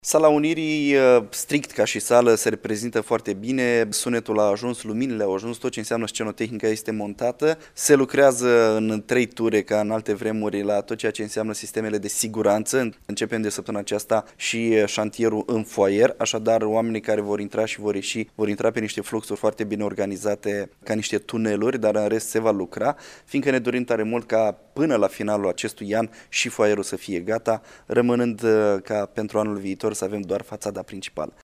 Sala Unirii, strict ca și sală, se reprezintă foarte bine, sunetul a ajuns, luminile au ajuns, tot ce înseamnă scenotehnica este montată. Se lucrează în 3 ture, ca în alte vremuri, la tot ceea ce înseamnă sistemele de siguranță. Începem de săptămâna aceasta și șantierul în foaier, așadar oamenii care vor intra și vor ieși, vor intra pe niște fluxuri foarte bine organizate, ca niște tuneluri, dar în rest se va lucra, fiindcă ne dorim tare mult ca până la finalul acestui an și foaierul să fie gata, rămânând ca pentru anul viitor să avem doar fațada principală.